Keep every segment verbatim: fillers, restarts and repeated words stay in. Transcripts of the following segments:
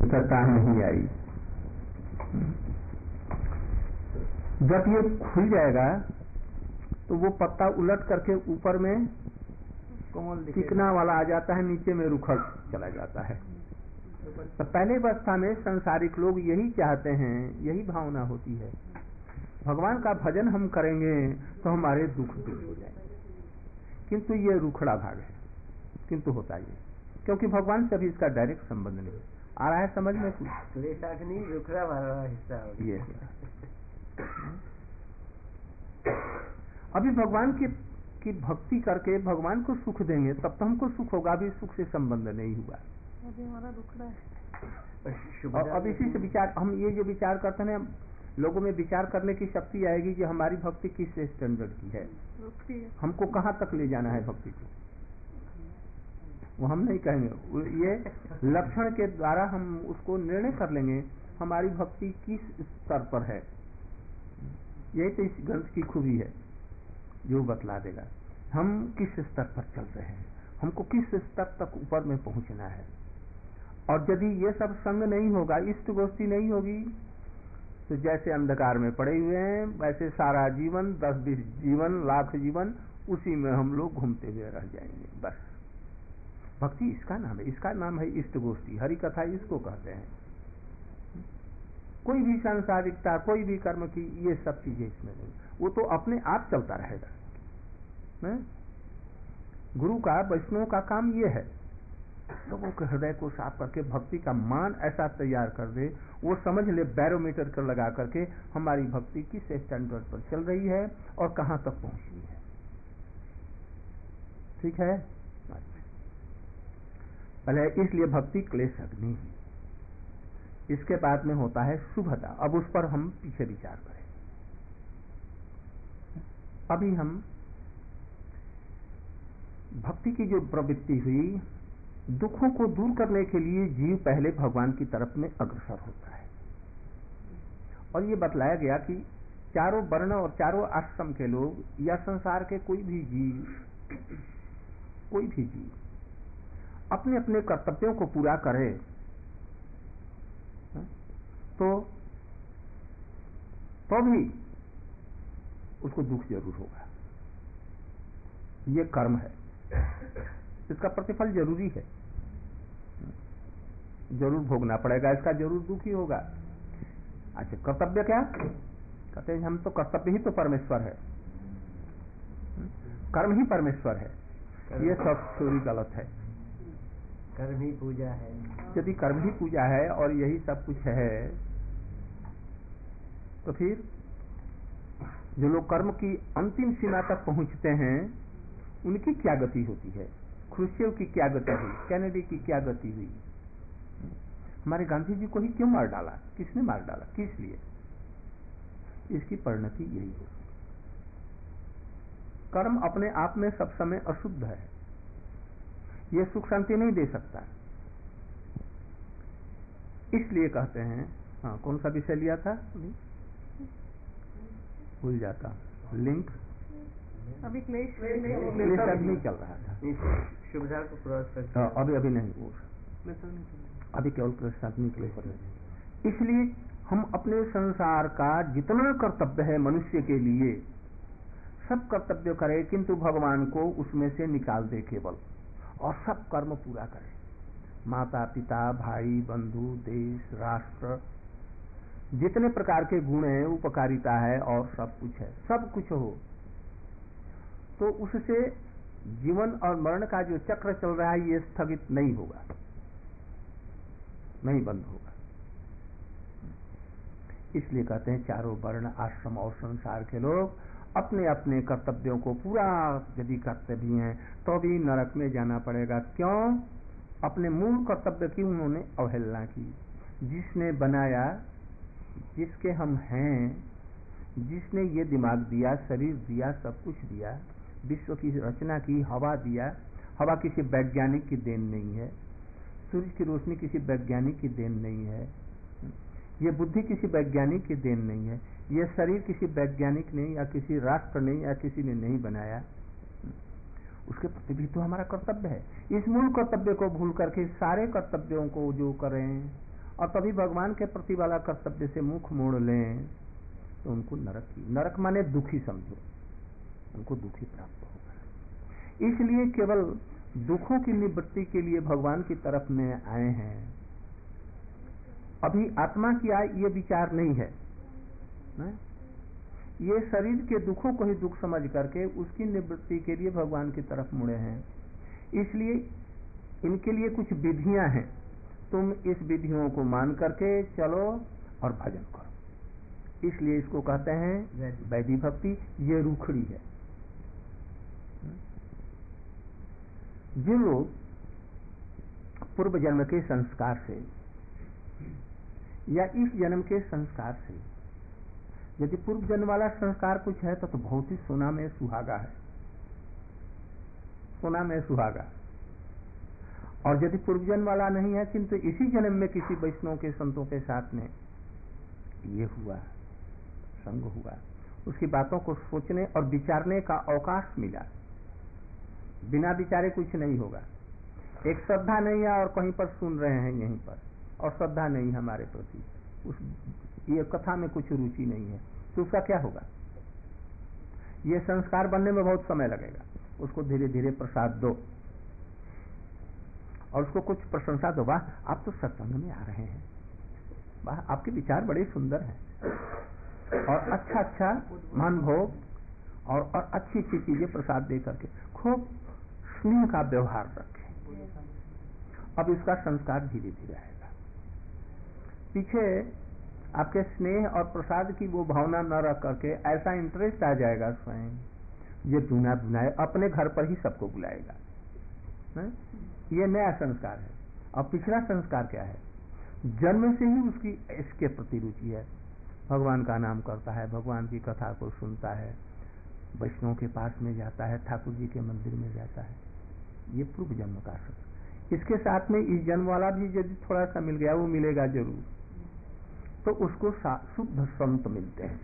स्थिरता नहीं आई। जब ये खुल जाएगा तो वो पत्ता उलट करके ऊपर में चिकना वाला आ जाता है, नीचे में रुखड़ चला जाता है। तो पहले अवस्था में संसारिक लोग यही चाहते हैं, यही भावना होती है, भगवान का भजन हम करेंगे तो हमारे दुख दूर हो जाएंगे। किंतु ये रुखड़ा भाग है, किंतु होता ये, क्योंकि भगवान से अभी इसका डायरेक्ट संबंध नहीं आ रहा है समझ में कुछ। क्लेशाग्नि रुखड़ा वाला हिस्सा ये अभी भगवान की की भक्ति करके भगवान को सुख देंगे तब तो हमको सुख होगा, अभी सुख से संबंध नहीं हुआ, अभी हमारा रुखड़ा है। और अब इसी से विचार, हम ये जो विचार करते हैं, लोगों में विचार करने की शक्ति आएगी कि हमारी भक्ति किस स्टैंडर्ड की है, हमको कहाँ तक ले जाना है भक्ति को, वो हम नहीं कहेंगे। ये लक्षण के द्वारा हम उसको निर्णय कर लेंगे हमारी भक्ति किस स्तर पर है। यही तो इस ग्रंथ की खूबी है जो बतला देगा हम किस स्तर पर चल रहे हैं, हमको किस स्तर तक ऊपर में पहुंचना है। और यदि ये सब संग नहीं होगा, इष्ट गोष्ठी नहीं होगी, तो जैसे अंधकार में पड़े हुए हैं वैसे सारा जीवन, दस बीस जीवन, लाख जीवन, उसी में हम लोग घूमते हुए रह जाएंगे। बस भक्ति इसका नाम है, इसका नाम है इष्ट गोष्ठी, हरि कथा इसको कहते हैं। कोई भी सांसारिकता, कोई भी कर्म की, ये सब चीजें इसमें नहीं, वो तो अपने आप चलता रहेगा। ने? गुरु का, वैष्णव का काम ये है लोगों के हृदय को साफ करके भक्ति का मान ऐसा तैयार कर दे, वो समझ ले बैरोमीटर कर लगा करके हमारी भक्ति किस स्टैंडर्ड पर चल रही है और कहां तक पहुंची है। ठीक है, पहले इसलिए भक्ति क्लेश अग्नि, इसके बाद में होता है शुभता। अब उस पर हम पीछे विचार करें। अभी हम भक्ति की जो प्रवृत्ति हुई, दुखों को दूर करने के लिए जीव पहले भगवान की तरफ में अग्रसर होता है। और ये बतलाया गया कि चारों वर्ण और चारों आश्रम के लोग या संसार के कोई भी जीव कोई भी जीव अपने अपने कर्तव्यों को पूरा करे तो तो भी उसको दुख जरूर होगा। ये कर्म है, इसका प्रतिफल जरूरी है, जरूर भोगना पड़ेगा, इसका जरूर दुख ही होगा। अच्छा, कर्तव्य क्या कहते हैं? हम तो कर्तव्य ही तो परमेश्वर है, कर्म ही परमेश्वर है। ये सब थ्योरी गलत है। कर्म ही पूजा है। यदि कर्म ही पूजा है और यही सब कुछ है, तो फिर जो लोग कर्म की अंतिम सीमा तक पहुंचते हैं उनकी क्या गति होती है? ख्रुश्चेव की क्या गति हुई? कैनेडी की क्या गति हुई? हमारे गांधी जी को ही क्यों मार डाला? किसने मार डाला? किस लिए? इसकी परिणति यही होती। कर्म अपने आप में सब समय अशुद्ध है, यह सुख शांति नहीं दे सकता। इसलिए कहते हैं, हाँ, कौन सा विषय लिया था? भूल जाता। लिंक अभी क्लेश क्लेश अग्नि चल रहा था। शुभदा को क्रॉस करके हाँ, अभी अभी नहीं, वो अभी केवल क्लेश अग्नि क्लेश। इसलिए हम अपने संसार का जितना कर्तव्य है मनुष्य के लिए सब कर्तव्य करें, किंतु भगवान को उसमें से निकाल दे केवल, और सब कर्म पूरा करें। माता पिता, भाई बंधु, देश, राष्ट्र, जितने प्रकार के गुण हैं, उपकारिता है और सब कुछ है, सब कुछ हो, तो उससे जीवन और मरण का जो चक्र चल रहा है ये स्थगित नहीं होगा, नहीं बंद होगा। इसलिए कहते हैं चारों वर्ण, आश्रम और संसार के लोग अपने अपने कर्तव्यों को पूरा यदि करते भी हैं तो भी नरक में जाना पड़ेगा। क्यों? अपने मूल कर्तव्य की उन्होंने अवहेलना की। जिसने बनाया, जिसके हम हैं, जिसने ये दिमाग दिया, शरीर दिया, सब कुछ दिया, विश्व की रचना की, हवा दिया, हवा किसी वैज्ञानिक की देन नहीं है, सूर्य की रोशनी किसी वैज्ञानिक की देन नहीं है, ये बुद्धि किसी वैज्ञानिक की देन नहीं है, ये शरीर किसी वैज्ञानिक ने या किसी राष्ट्र ने या किसी ने नहीं बनाया, उसके प्रति भी तो हमारा कर्तव्य है। इस मूल कर्तव्य को भूल करके सारे कर्तव्यों को जो करें और तभी भगवान के प्रति वाला कर्तव्य से मुख मोड़ लें तो उनको नरक की, नरक माने दुखी समझो, उनको दुखी प्राप्त होगा। इसलिए केवल दुखों की निवृत्ति के लिए भगवान की तरफ में आए हैं। अभी आत्मा की आय ये विचार नहीं है, नहीं? ये शरीर के दुखों को ही दुख समझ करके उसकी निवृत्ति के लिए भगवान की तरफ मुड़े हैं। इसलिए इनके लिए कुछ विधियां हैं, तुम इस विधियों को मान करके चलो और भजन करो। इसलिए इसको कहते हैं वैधि भक्ति। ये रूखड़ी है। जो लोग पूर्व जन्म के संस्कार से या इस जन्म के संस्कार से, यदि पूर्व जन्म वाला संस्कार कुछ है तो, तो बहुत ही सोना में सुहागा है, सोना में सुहागा। और यदि पूर्व जन्म वाला नहीं है किंतु इसी जन्म में किसी वैष्णव के संतों के साथ में ये हुआ, संग हुआ, उसकी बातों को सोचने और विचारने का अवकाश मिला। बिना विचारे कुछ नहीं होगा। एक श्रद्धा नहीं है और कहीं पर सुन रहे हैं यहीं पर, और श्रद्धा नहीं हमारे प्रति, उस ये कथा में कुछ रुचि नहीं है, तो उसका क्या होगा? ये संस्कार बनने में बहुत समय लगेगा। उसको धीरे धीरे प्रसाद दो और उसको कुछ प्रशंसा दो। वाह, आप तो सत्संग में आ रहे हैं, वाह आपके विचार बड़े सुंदर हैं, और अच्छा अच्छा मान भोग और, और अच्छी अच्छी चीजें प्रसाद दे करके खूब स्नेह का व्यवहार रखें। अब इसका संस्कार धीरे धीरे आएगा। पीछे आपके स्नेह और प्रसाद की वो भावना न रख करके ऐसा इंटरेस्ट आ जाएगा स्वयं, ये दुना दुनाए अपने घर पर ही सबको बुलाएगा। है? ये नया संस्कार है। अब पिछला संस्कार क्या है? जन्म से ही उसकी इसके प्रति रुचि है, भगवान का नाम करता है, भगवान की कथा को सुनता है, वैष्णव के पास में जाता है, ठाकुर जी के मंदिर में जाता है। ये पूर्व जन्म का संस्कार। इसके साथ में इस जन्म वाला भी यदि थोड़ा सा मिल गया, वो मिलेगा जरूर, तो उसको शुद्ध संत मिलते हैं,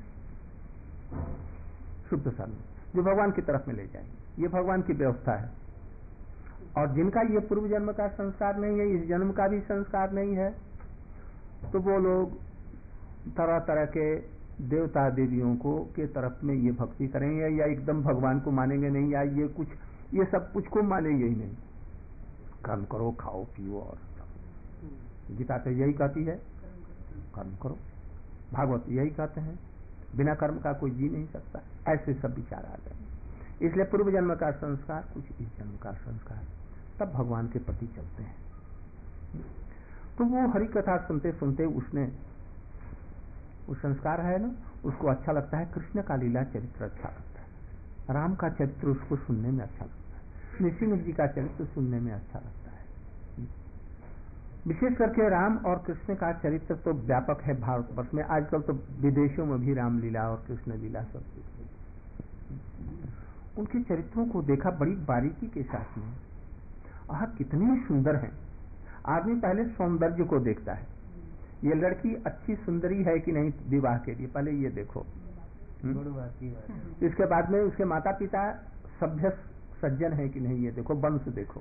शुद्ध संत जो भगवान की तरफ में ले जाएंगे। ये भगवान की व्यवस्था है। और जिनका ये पूर्व जन्म का संस्कार नहीं है, इस जन्म का भी संस्कार नहीं है, तो वो लोग तरह तरह के देवता देवियों को के तरफ में ये भक्ति करेंगे, या एकदम भगवान को मानेंगे नहीं, या ये कुछ ये सब कुछ को मानेंगे ही नहीं। कर्म करो, खाओ पियो, और गीता तो यही कहती है कर्म करो, भागवत यही कहते हैं बिना कर्म का कोई जी नहीं सकता। ऐसे सब विचार आ गए। इसलिए पूर्व जन्म का संस्कार कुछ, इस जन्म का संस्कार, तब भगवान के प्रति चलते हैं। तो वो हरि कथा सुनते सुनते उसने वो संस्कार है ना, उसको अच्छा लगता है। कृष्ण का लीला चरित्र अच्छा लगता है, राम का चरित्र उसको सुनने में अच्छा लगता है, नृसिंह जी का चरित्र सुनने में अच्छा लगता है। विशेष करके राम और कृष्ण का चरित्र तो व्यापक है भारतवर्ष में, आजकल तो विदेशों में भी रामलीला और कृष्ण लीला सब कुछ। उनके चरित्रों को देखा बड़ी बारीकी के साथ में, आह कितने सुंदर हैं। आदमी पहले सौंदर्य को देखता है, ये लड़की अच्छी सुंदरी है कि नहीं विवाह के लिए, पहले ये देखो। इसके बाद में उसके माता पिता सभ्य सज्जन है कि नहीं, ये देखो, वंश देखो।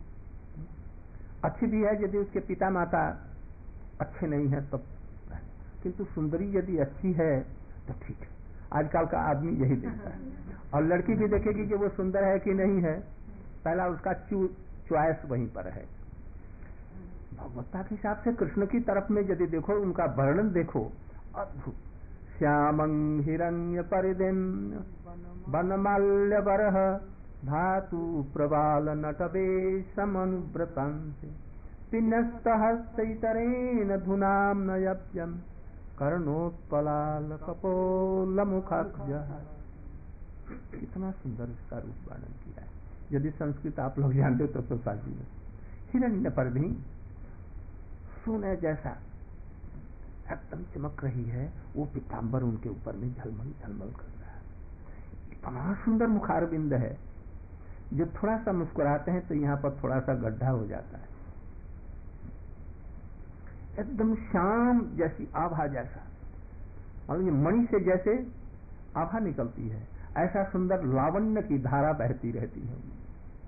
अच्छी भी है यदि उसके पिता माता अच्छे नहीं है तब, किंतु सुंदरी यदि अच्छी है तो ठीक है। आजकल का आदमी यही देखता है। और लड़की भी देखेगी कि वो सुंदर है कि नहीं है, पहला उसका चॉइस वहीं पर है। भगवत्ता के हिसाब से कृष्ण की तरफ में यदि देखो, उनका वर्णन देखो, अद्भुत। श्यामं हिरण्य परिदिन वनमाल्य बरह धातु प्रबाल नटवेशमनुव्रतांसे पिन्नस्तहस्तैतरेण धुनाम नयप्यम कर्णोत्पलाल कपोल मुखाब्जः। कितना सुंदर इसका रूप वर्णन किया है। यदि संस्कृत आप लोग जानते तो तो साजी में हिरण्य परिधि सोने जैसा एकदम चमक रही है, वो पीताम्बर उनके ऊपर में झलमल झलमल कर रहा है। इतना सुंदर मुखारबिंद है, जो थोड़ा सा मुस्कुराते हैं तो यहाँ पर थोड़ा सा गड्ढा हो जाता है। एकदम शाम जैसी आभा जैसा, और ये मणि से जैसे आभा निकलती है, ऐसा सुंदर लावण्य की धारा बहती रहती है।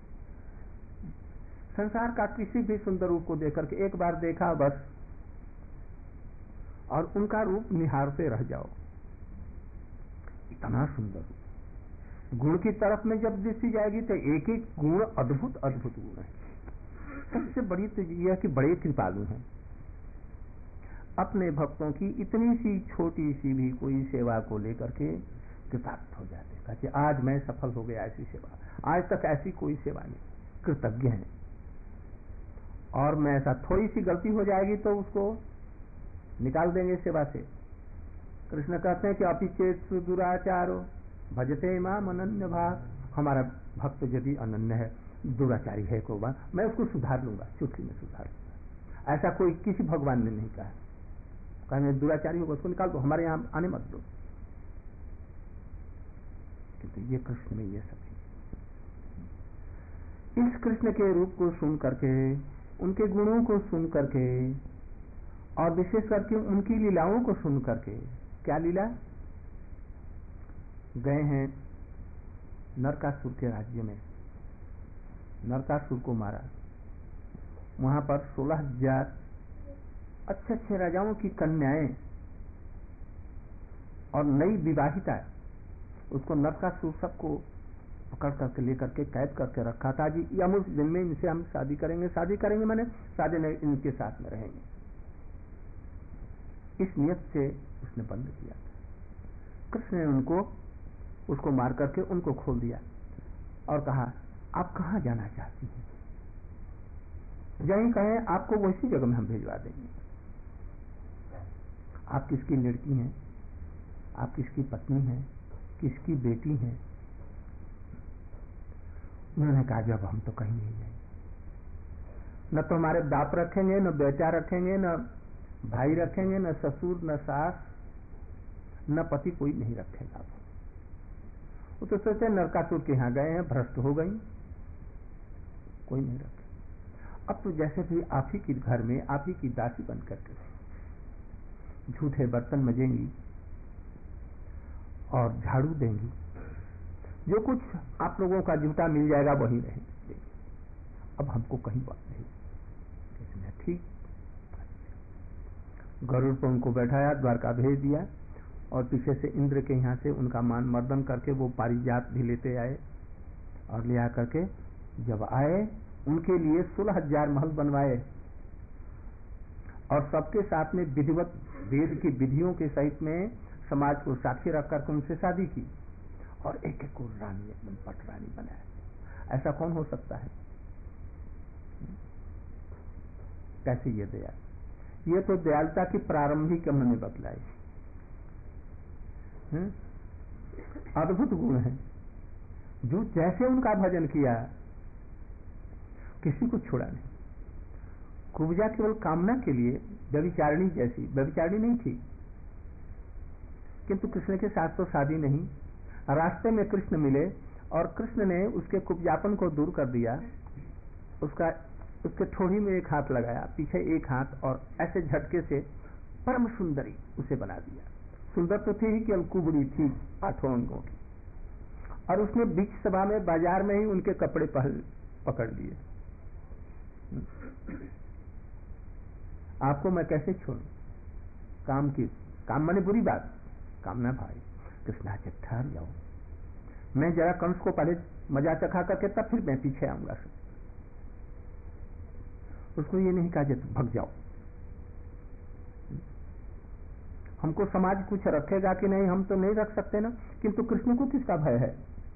संसार का किसी भी सुंदर रूप को देख करके एक बार देखा बस और उनका रूप निहारते रह जाओ। इतना सुंदर गुण की तरफ में जब दृष्टि जाएगी तो एक एक गुण अद्भुत अद्भुत गुण है। सबसे बड़ी तो यह कि बड़े कृपालु हैं, अपने भक्तों की इतनी सी छोटी सी भी कोई सेवा को लेकर के कृतार्थ हो जाते हैं कि आज मैं सफल हो गया ऐसी सेवा, आज तक ऐसी कोई सेवा नहीं, कृतज्ञ हैं। और मैं ऐसा थोड़ी सी गलती हो जाएगी तो उसको निकाल देंगे सेवा से। कृष्ण कहते हैं कि अपिचेत दुराचारो भजते माम अनन्य भाग, हमारा भक्त यदि अनन्य है, दुराचारी है को बात, मैं उसको सुधार लूंगा, चुटकी में सुधार लूंगा। ऐसा कोई किसी भगवान ने नहीं कहा, कहा दुराचारी होगा उसको निकाल दो, हमारे यहाँ आने मत दो। किंतु ये कृष्ण में ये सभी, इस कृष्ण के रूप को सुन करके, उनके गुणों को सुन करके, और विशेष करके उनकी लीलाओं को सुन करके, क्या लीला, गए हैं नरकासुर के राज्य में, नरकासुर को मारा, वहां पर सोलह हजार अच्छे अच्छे राजाओं की कन्याएं और नई विवाहिता, उसको नरकासुर सबको पकड़ करके लेकर के कैद करके रखा था। जी हम उस दिन में इनसे हम शादी करेंगे, शादी करेंगे मैंने शादी नहीं, इनके साथ में रहेंगे, इस नियत से उसने बंद किया। कृष्ण ने उनको उसको मार करके उनको खोल दिया और कहा आप कहां जाना चाहती हैं, यहीं कहें, आपको वैसी जगह में हम भिजवा देंगे। आप किसकी लड़की हैं, आप किसकी पत्नी हैं, किसकी बेटी हैं? उन्होंने कहा जब हम तो कहीं नहीं जाएंगे, न तो हमारे बाप रखेंगे, न बेटा रखेंगे, न भाई रखेंगे, न ससुर, न सास, न पति, कोई नहीं रखेगा। वो तो सोचते नरकासुर के यहाँ गए हैं, भ्रष्ट हो गई, कोई नहीं रखे। अब तो जैसे भी आप ही के घर में आप ही की दासी बन करके झूठे बर्तन मजेंगी और झाड़ू देंगी, जो कुछ आप लोगों का जूता मिल जाएगा वही रहेंगे, अब हमको कहीं बात नहीं। ठीक, गरुड़ पर उनको बैठाया, द्वारका भेज दिया, और पीछे से इंद्र के यहाँ से उनका मान मर्दन करके वो पारिजात भी लेते आए, और ले आकर के जब आए उनके लिए सोलह हजार महल बनवाए, और सबके साथ में विधिवत वेद की विधियों के सहित में समाज को साक्षी रख करके उनसे शादी की, और एक एक को रानी, एकदम पट रानी बनाया। ऐसा कौन हो सकता है? कैसे ये दया, ये तो दयालुता की प्रारंभिक उन्होंने बतलाई। अद्भुत गुण है, जो जैसे उनका भजन किया किसी को छोड़ा नहीं। कुब्जा केवल कामना के लिए व्यभिचारिणी जैसी, व्यभिचारिणी नहीं थी, किंतु कृष्ण के साथ तो शादी नहीं। रास्ते में कृष्ण मिले और कृष्ण ने उसके कुब्जापन को दूर कर दिया, उसका उसके ठोड़ी में एक हाथ लगाया, पीछे एक हाथ, और ऐसे झटके से परम सुंदरी उसे बना दिया। सुंदर तो थी ही, केवल कुबड़ी थी आठों अंगों की, और उसने बीच सभा में, बाजार में ही उनके कपड़े पहल पकड़ लिए। आपको मैं कैसे छोड़ूं? काम की, काम माने बुरी बात, कामना भाई। कृष्णा से ठहर जाओ, मैं जरा कंस को पहले मजा चखा करके तब फिर मैं पीछे आऊंगा। उसको ये नहीं कहा जब भग जाओ। हमको समाज कुछ रखेगा कि नहीं, हम तो नहीं रख सकते ना, किंतु कृष्ण को किसका भय है?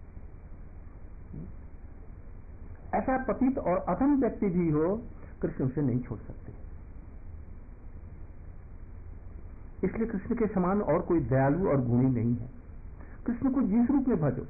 ऐसा पतित और अधम व्यक्ति भी हो, कृष्ण उसे नहीं छोड़ सकते। इसलिए कृष्ण के समान और कोई दयालु और गुणी नहीं है। कृष्ण को जिस रूप में भजो,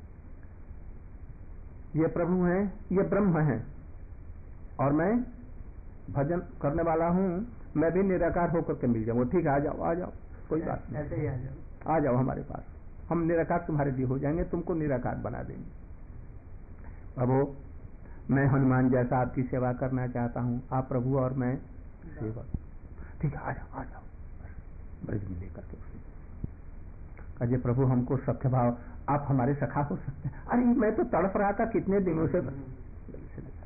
ये प्रभु हैं, ये ब्रह्म हैं, और मैं भजन करने वाला हूं, मैं भी निराकार होकर के मिल जाऊंगा। ठीक है, आ जाओ आ जाओ, कोई बात नहीं, ऐसे ही आ जाओ, आ जाओ हमारे पास, हम निराकार तुम्हारे लिए हो जाएंगे, तुमको निराकार बना देंगे। प्रभु मैं हनुमान जैसा आपकी सेवा करना चाहता हूं, आप प्रभु और मैं सेवक। ठीक है, आ जाओ आ जाओ, ब्रज में लेकर के कहे प्रभु हमको सख्य भाव, आप हमारे सखा हो सकते हैं। अरे मैं तो तड़प रहा था कितने दिनों से,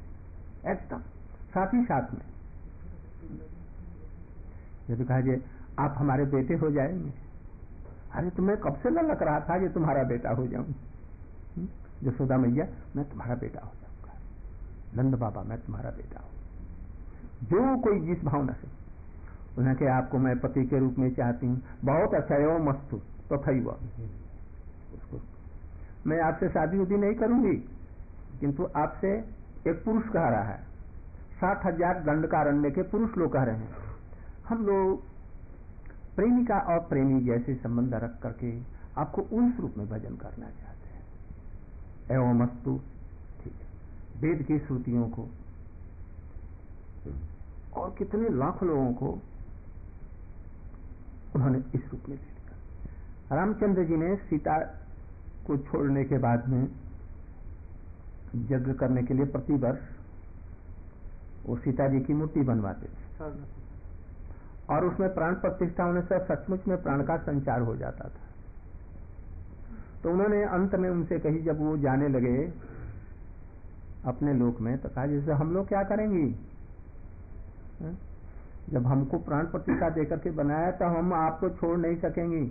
एकदम साथ ही साथ में। ये तो कहा जे आप हमारे बेटे हो जाएंगे। अरे तो मैं कब से ललक रहा था कि तुम्हारा बेटा हो जाऊं। यशोदा मैया मैं तुम्हारा बेटा हो जाऊंगा, नंद बाबा मैं तुम्हारा बेटा हूं। जो कोई जिस भावना से उन्हें के आपको मैं पति के रूप में चाहती हूँ, बहुत अच्छा है, वो मस्तु तो थी वो उसको मैं आपसे शादी उदी नहीं करूंगी, किंतु आपसे एक पुरुष कह रहा है, साठ हजार दंडकारण्य के पुरुष लोग कह रहे हैं, हम लोग प्रेमिका और प्रेमी जैसे संबंध रख करके आपको उस रूप में भजन करना चाहते हैं। एवं मस्तु, ठीक है। वेद की श्रुतियों को और कितने लाख लोगों को उन्होंने इस रूप में ले लिया। रामचंद्र जी ने सीता को छोड़ने के बाद में यज्ञ करने के लिए प्रतिवर्ष वो सीता जी की मूर्ति बनवाते थे और उसमें प्राण प्रतिष्ठा होने से सचमुच में प्राण का संचार हो जाता था। तो उन्होंने अंत में उनसे कही, जब वो जाने लगे अपने लोक में, तो कहा जैसे हम लोग क्या करेंगी, जब हमको प्राण प्रतिष्ठा देकर के बनाया तो हम आपको छोड़ नहीं सकेंगी,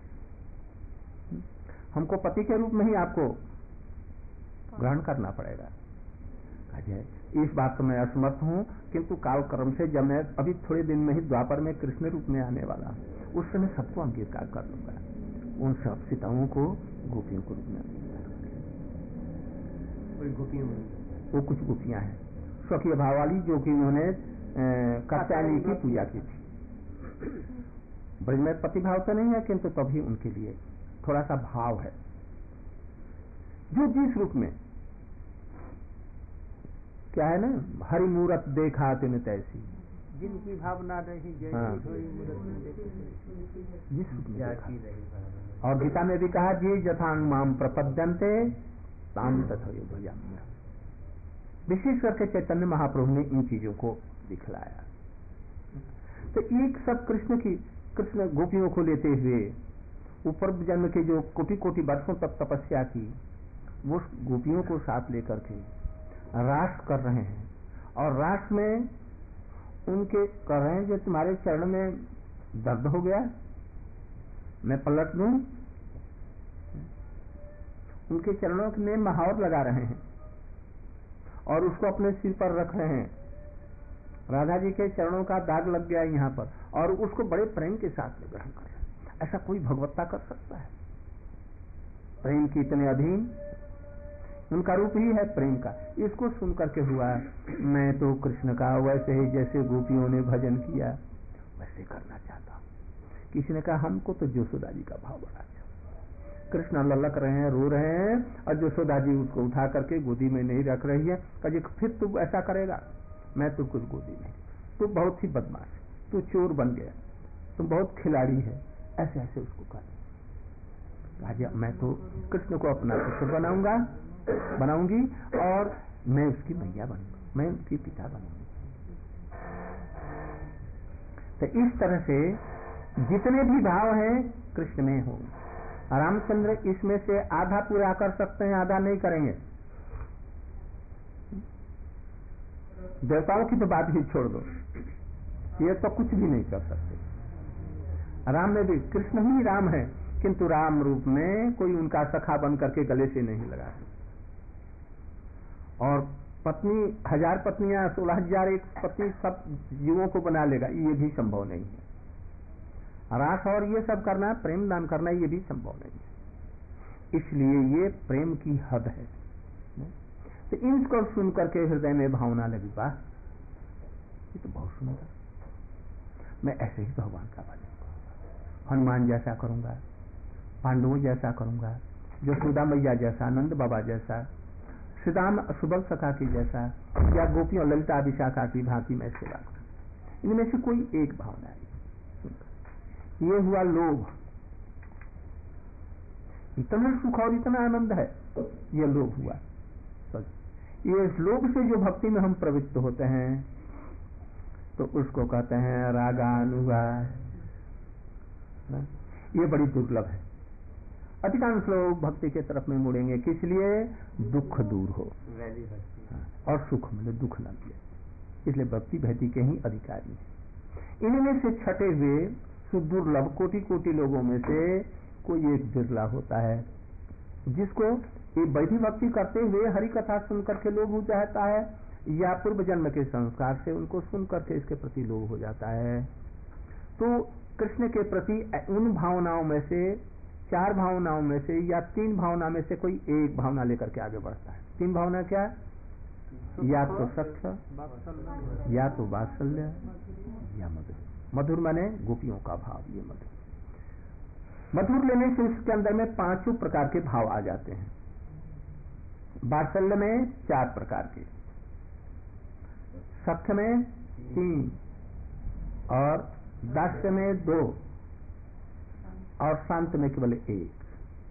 हमको पति के रूप में ही आपको ग्रहण करना पड़ेगा। इस बात को मैं असमर्थ हूं, किंतु काल कर्म से जब मैं अभी थोड़े दिन में ही द्वापर में कृष्ण रूप में आने वाला हूं, उस समय सबको अंगीकार कर लूंगा। उन सब सीताओं को गोपियों को रूप में अंगीकार गोपियों वो कुछ गोपियां हैं स्वकीय भाव वाली, जो कि उन्होंने कात्यायनी की पूजा की थी। ब्रज में प्रतिभाव तो नहीं है, किंतु तभी उनके लिए थोड़ा सा भाव है, जो जिस रूप में क्या है ना, हरि मूरत देखा तिन तैसी, जिनकी भावना नहीं जैसी हाँ। हरि मूरत में देखी जिस रूप में जाती देखा। रही भावना। और गीता में भी कहा, जी जथांग माम प्रपद्यन्ते ताम तथैव भजाम्यहम्। विशेष करके चैतन्य महाप्रभु ने इन चीजों को दिखलाया। तो एक सब कृष्ण की कृष्ण गोपियों को लेते हुए ऊपर जन्म के जो कोटि कोटि वर्षों तक तपस्या की, वो गोपियों को साथ लेकर के रास कर रहे हैं। और रास में उनके कर रहे हैं, जो तुम्हारे चरण में दर्द हो गया मैं पलट दूं, उनके चरणों में महावर लगा रहे हैं और उसको अपने सिर पर रख रहे हैं। राधा जी के चरणों का दाग लग गया यहाँ पर, और उसको बड़े प्रेम के साथ में ग्रहण कर रहे हैं। ऐसा कोई भगवत्ता कर सकता है? प्रेम की इतने अधीन, उनका रूप ही है प्रेम का। इसको सुन करके हुआ, मैं तो कृष्ण का वैसे ही जैसे गोपियों ने भजन किया वैसे करना चाहता हूँ। किसी ने कहा हमको तो यशोदा जी का भाव बड़ा अच्छा, कृष्ण ललक रहे हैं, रो रहे हैं, और यशोदा जी उसको उठा करके गोदी में नहीं रख रही है। कभी फिर तू ऐसा करेगा, मैं तो कुछ गोदी नहीं, तू बहुत ही बदमाश, तू चोर बन गया, तू बहुत खिलाड़ी है, ऐसे ऐसे उसको कहा। मैं तो कृष्ण को अपना पुत्र बनाऊंगा बनाऊंगी और मैं उसकी मैया बनूंगा, मैं उसकी पिता बनूंगी। तो इस तरह से जितने भी भाव हैं कृष्ण में हो। रामचंद्र इसमें से आधा पूरा कर सकते हैं, आधा नहीं करेंगे। देवताओं की तो बात ही छोड़ दो, ये तो कुछ भी नहीं कर सकते। राम में भी कृष्ण ही राम है, किंतु राम रूप में कोई उनका सखा बन करके गले से नहीं लगा। और पत्नी हजार पत्नियां, सोलह हजार एक पत्नी सब जीवों को बना लेगा, ये भी संभव नहीं है। रास और ये सब करना, प्रेम दान करना, ये भी संभव नहीं है। इसलिए ये प्रेम की हद है। तो इनको सुन करके हृदय में भावना लगी, वाह ये तो बहुत सुंदर, मैं ऐसे ही भगवान का भजन करूंगा, हनुमान जैसा करूंगा, पांडवों जैसा करूंगा, यशोदा मैया जैसा, नंद बाबा जैसा, श्रीराम सुबल सखा की जैसा, या गोपियों ललिता विशाखा की भांति मैं सेवा करूं। इनमें से कोई एक भावना है। ये हुआ लोभ, इतना सुख और इतना आनंद है, ये लोभ हुआ। तो ये लोभ से जो भक्ति में हम प्रवृत्त होते हैं, तो उसको कहते हैं रागानुगा। ये बड़ी दुर्लभ है। अधिकांश लोग भक्ति के तरफ में मुड़ेंगे, किस लिए? दुख दूर हो और सुख मिले, दुख न मिले। इसलिए भक्ति भक्ति के ही अधिकारी है। इनमें से छठे हुए सुदुर्लभ कोटि कोटि लोगों में से कोई एक बिरला होता है जिसको ये वैधि भक्ति करते हुए हरि कथा सुन करके लोभ हो जाता है, या पूर्व जन्म के संस्कार से उनको सुन करके इसके प्रति लोभ हो जाता है। तो कृष्ण के प्रति उन भावनाओं में से, चार भावनाओं में से या तीन भावना में से कोई एक भावना लेकर के आगे बढ़ता है। तीन भावना क्या है? या तो सख्य, या तो वात्सल्य, या मधुर। मधुर माने गोपियों का भाव, ये मधुर। मधुर लेने से उसके अंदर में पांचों प्रकार के भाव आ जाते हैं। वात्सल्य में चार प्रकार के, सख्य में तीन, और दास्य में दो, और शांत में केवल एक।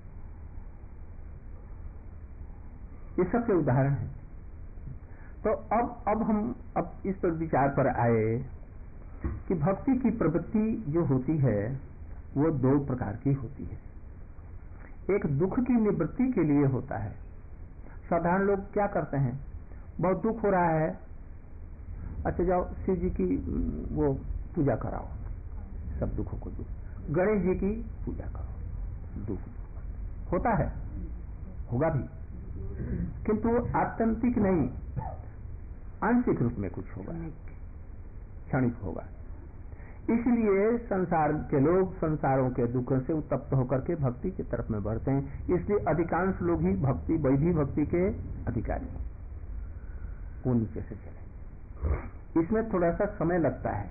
ये सबके उदाहरण हैं। तो अब अब हम अब इस पर विचार पर आए कि भक्ति की प्रवृत्ति जो होती है वो दो प्रकार की होती है। एक दुख की निवृत्ति के लिए होता है। साधारण लोग क्या करते हैं, बहुत दुख हो रहा है, अच्छा जाओ शिव जी की वो पूजा कराओ, सब दुखों को दूर। गणेश जी की पूजा करो, दुख होता है, होगा भी, किंतु आत्यंतिक नहीं, आंशिक रूप में कुछ होगा, क्षणिक होगा। इसलिए संसार के लोग संसारों के दुख से उत्तप्त होकर के भक्ति की तरफ में बढ़ते हैं। इसलिए अधिकांश लोग ही भक्ति वैधि भक्ति के अधिकारी, वो नीचे से चले। इसमें थोड़ा सा समय लगता है।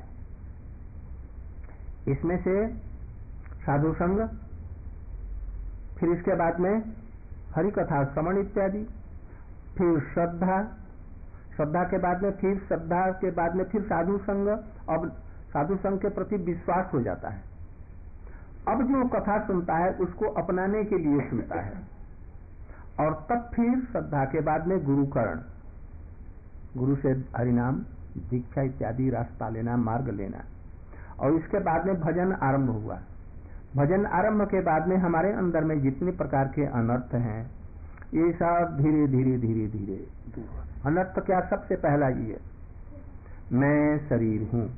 इसमें से साधु संग, फिर इसके बाद में हरि कथा श्रवण इत्यादि, फिर श्रद्धा, श्रद्धा के बाद में फिर श्रद्धा के बाद में फिर साधु संग। अब साधु संग के प्रति विश्वास हो जाता है। अब जो कथा सुनता है उसको अपनाने के लिए सुनता है, और तब फिर श्रद्धा के बाद में गुरुकरण, गुरु से हरिनाम दीक्षा इत्यादि रास्ता लेना, मार्ग लेना, और इसके बाद में भजन आरंभ हुआ। भजन आरंभ के बाद में हमारे अंदर में जितने प्रकार के अनर्थ हैं ये सब धीरे धीरे धीरे धीरे दूर। अनर्थ क्या? सबसे पहला ये, मैं शरीर हूं,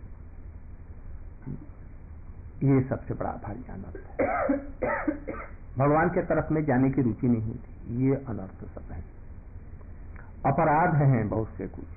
ये सबसे बड़ा भारी अनर्थ है। भगवान के तरफ में जाने की रुचि नहीं होती, ये अनर्थ सब है। अपराध हैं बहुत से कुछ।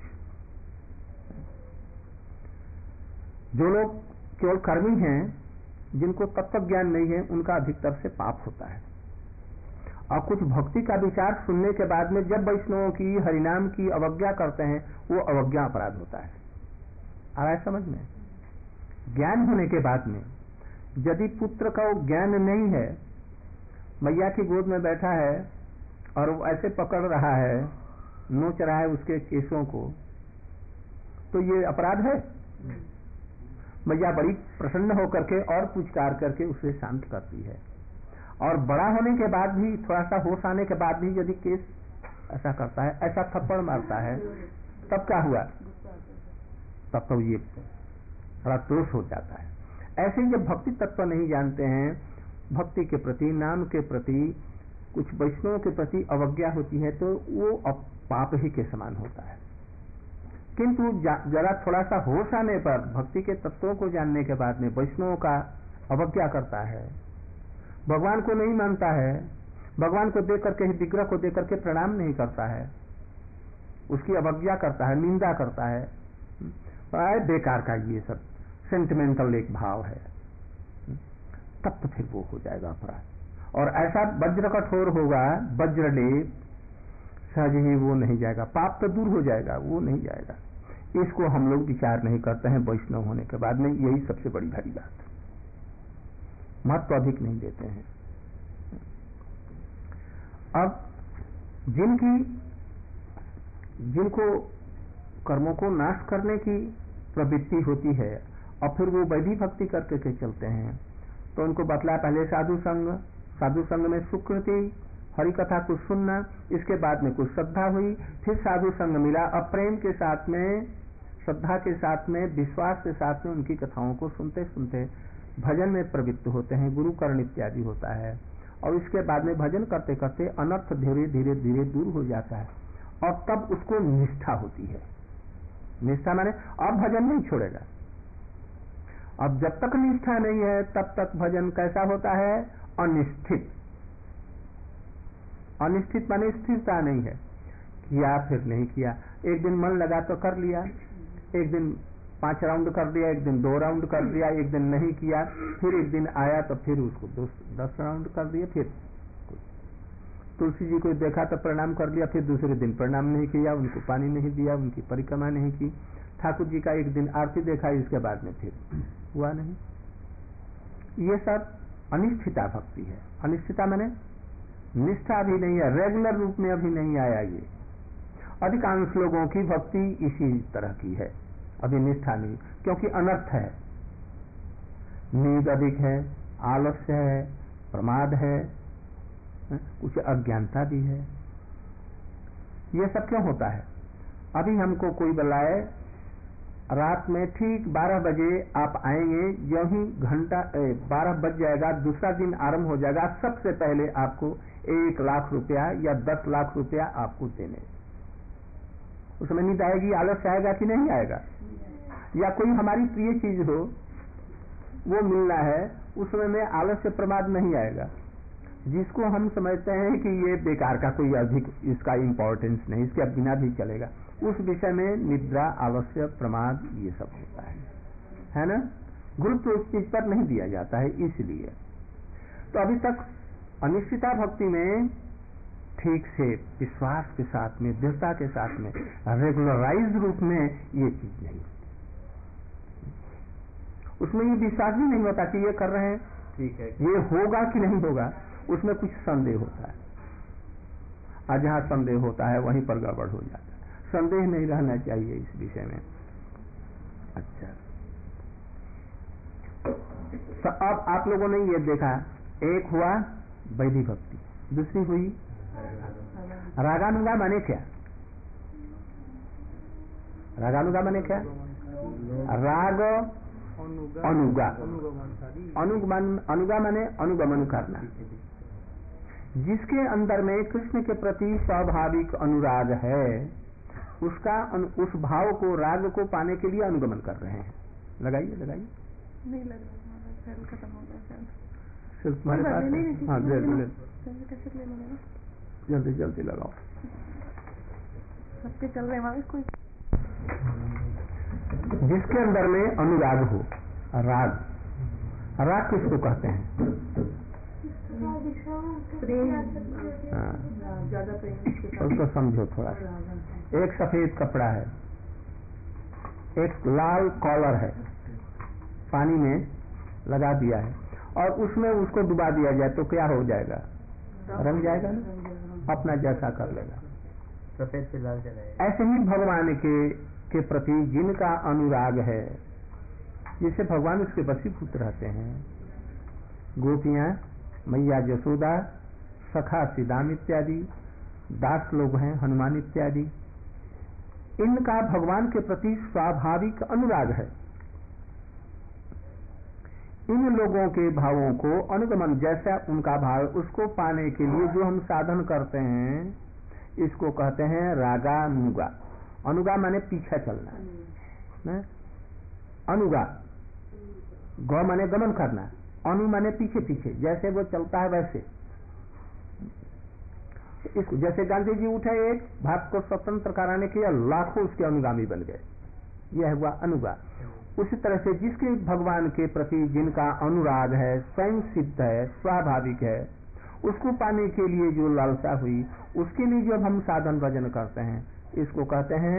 जो लोग केवल कर्मी हैं, जिनको तत्व ज्ञान नहीं है, उनका अधिकतर से पाप होता है। और कुछ भक्ति का विचार सुनने के बाद में जब वैष्णवों की हरिनाम की अवज्ञा करते हैं, वो अवज्ञा अपराध होता है। आ रहा है समझ में? ज्ञान होने के बाद में यदि पुत्र का वो ज्ञान नहीं है, मैया की गोद में बैठा है और वो ऐसे पकड़ रहा है, नोच रहा है उसके केसों को, तो ये अपराध है। मैया बड़ी प्रसन्न होकर के और पुचकार करके उसे शांत करती है। और बड़ा होने के बाद भी, थोड़ा सा होश आने के बाद भी यदि केस ऐसा करता है, ऐसा थप्पड़ मारता है, तब क्या हुआ? तब तो ये बड़ा दोष हो जाता है। ऐसे जब भक्ति तत्व नहीं जानते हैं, भक्ति के प्रति, नाम के प्रति, कुछ वैष्णवों के प्रति अवज्ञा होती है, तो वो पाप ही के समान होता है। किंतु जरा थोड़ा सा होश आने पर, भक्ति के तत्वों को जानने के बाद में वैष्णवों का अवज्ञा करता है, भगवान को नहीं मानता है, भगवान को देख करके, विग्रह को देख करके प्रणाम नहीं करता है, उसकी अवज्ञा करता है, निंदा करता है, बेकार का ये सब सेंटिमेंटल एक भाव है, तब तो फिर वो हो जाएगा अपराध। और ऐसा वज्र कठोर होगा, वज्रलेप, सहज ही वो नहीं जाएगा, पाप तो दूर हो जाएगा, वो नहीं जाएगा। इसको हम लोग विचार नहीं करते हैं वैष्णव होने के बाद में। यही सबसे बड़ी भारी बात, महत्व अधिक नहीं देते हैं। अब जिनकी जिनको कर्मों को नाश करने की प्रवृत्ति होती है और फिर वो वैधि भक्ति करके के चलते हैं, तो उनको बतला पहले साधु संग, साधु संग में सुकृति, हरि कथा को सुनना, इसके बाद में कुछ श्रद्धा हुई, फिर साधु संग मिला, अब प्रेम के साथ में, श्रद्धा के साथ में, विश्वास के साथ में उनकी कथाओं को सुनते सुनते भजन में प्रवृत्त होते हैं, गुरुकरण इत्यादि होता है। और इसके बाद में भजन करते करते अनर्थ धीरे धीरे धीरे दूर हो जाता है, और तब उसको निष्ठा होती है। निष्ठा माने अब भजन नहीं छोड़ेगा, अब जब तक निष्ठा नहीं है तब तक भजन कैसा होता है? अनिष्ठित। अनिश्चित माने स्थिरता नहीं है, किया फिर नहीं किया, एक दिन मन लगा तो कर लिया, एक दिन पांच राउंड कर दिया, एक दिन दो राउंड कर दिया, एक दिन नहीं किया, फिर एक दिन आया तो फिर उसको दस, दस राउंड कर दिया, फिर तुलसी जी को देखा तो प्रणाम कर लिया, फिर दूसरे दिन प्रणाम नहीं किया, उनको पानी नहीं दिया, उनकी परिक्रमा नहीं की, ठाकुर जी का एक दिन आरती देखा, इसके बाद में फिर हुआ नहीं। ये सब अनिश्चिता भक्ति है। अनिश्चिता माने निष्ठा अभी नहीं है, रेगुलर रूप में अभी नहीं आया। ये अधिकांश लोगों की भक्ति इसी तरह की है, अभी निष्ठा नहीं, क्योंकि अनर्थ है, नींद अधिक है, आलस्य है, प्रमाद है, कुछ अज्ञानता भी है। ये सब क्यों होता है? अभी हमको कोई बुलाए रात में ठीक बारह बजे आप आएंगे, जो ही घंटा बारह बज जाएगा, दूसरा दिन आरंभ हो जाएगा, सबसे पहले आपको एक लाख रुपया या दस लाख रुपया आपको देने। उसमें नींद आएगी, आलस्य आएगा कि नहीं आएगा? या कोई हमारी प्रिय चीज हो वो मिलना है, उसमें में आलस्य प्रमाद नहीं आएगा। जिसको हम समझते हैं कि ये बेकार का, कोई अधिक इसका इंपॉर्टेंस नहीं, इसके बिना भी चलेगा, उस विषय में निद्रा, आलस्य, प्रमाद ये सब होता है, है ना? गुरुत्व उस चीज पर नहीं दिया जाता है। इसलिए तो अभी तक अनिश्चिता भक्ति में ठीक से विश्वास के साथ में, दृढ़ता के साथ में, रेगुलराइज रूप में ये चीज नहीं, उसमें ये विश्वास भी नहीं होता कि ये कर रहे हैं ठीक है, ये होगा कि नहीं होगा, उसमें कुछ संदेह होता है। और जहां संदेह होता है वहीं पर गड़बड़ हो जाता है। संदेह नहीं रहना चाहिए इस विषय में। अच्छा, तो अब आप लोगों ने ये देखा, एक हुआ वैदिक भक्ति, दूसरी हुई रागानुगा। माने क्या? रागानुगा माने क्या? राग अनुगा, अनुगमन, अनुगा माने अनुगमन करना। जिसके अंदर में कृष्ण के प्रति स्वाभाविक अनुराग है, उसका उस भाव को, राग को पाने के लिए अनुगमन कर रहे हैं। लगाइए लगाइए, नहीं लग रहा, सेल खत्म हो गया। सिर्फ तुम्हारे पास? हाँ, दे दो, जल्दी जल्दी लगाओ। सबके चल रहे हैं कोई। जिसके अंदर में अनुराग हो, राग, राग किसको कहते हैं? ज्यादा प्रेम। उसको समझो थोड़ा। एक सफेद कपड़ा है, एक लाल कॉलर है, पानी में लगा दिया है और उसमें उसको डुबा दिया जाए तो क्या हो जाएगा? रंग जाएगा ना, अपना जैसा कर लेगा। सफेद से लाल चलाएगा। ऐसे ही भगवान के के प्रति जिनका अनुराग है, जिसे भगवान उसके वशीभूत रहते हैं, गोपियां, मैया यशोदा, सखा सीदाम इत्यादि, दास लोग हैं हनुमान इत्यादि, इनका भगवान के प्रति स्वाभाविक अनुराग है। इन लोगों के भावों को अनुगमन, जैसा उनका भाव, उसको पाने के लिए जो हम साधन करते हैं, इसको कहते हैं रागानुगा। अनुगा माने पीछे चलना, न? अनुगा, गौ माने गमन करना, अनु माने पीछे पीछे, जैसे वो चलता है वैसे। इसको जैसे गांधी जी उठे, एक भारत को स्वतंत्र कराने के लिए लाखों उसके अनुगामी बन गए, यह हुआ अनुगा। उसी तरह से जिसके भगवान के प्रति जिनका अनुराग है, स्वयं सिद्ध है, स्वाभाविक है, उसको पाने के लिए जो लालसा हुई, उसके लिए जब हम साधन भजन करते हैं, इसको कहते हैं